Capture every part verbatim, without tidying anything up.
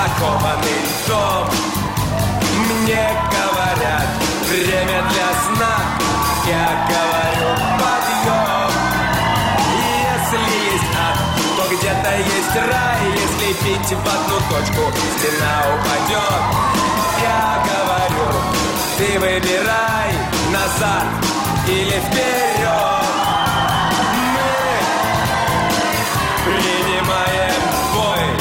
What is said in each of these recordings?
закованный дом. Мне говорят, время для сна. Я говорю, подъем. Если есть ад, то где-то есть рай. Если пить в одну точку, стена упадет. Я говорю, ты выбирай, назад или вперед. Мы принимаем бой.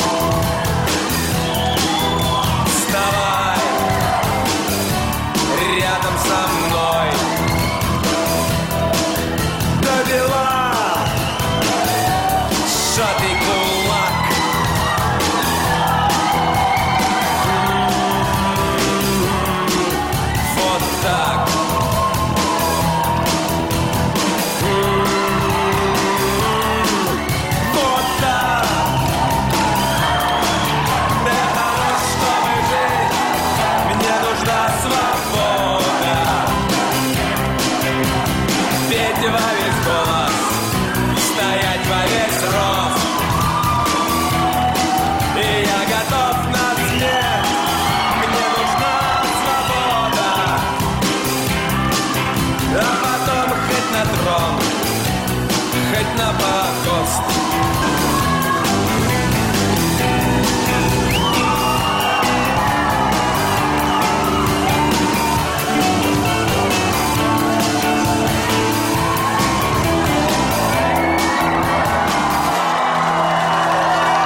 Вставай рядом со мной. Добила сжатый кулак. Вот так.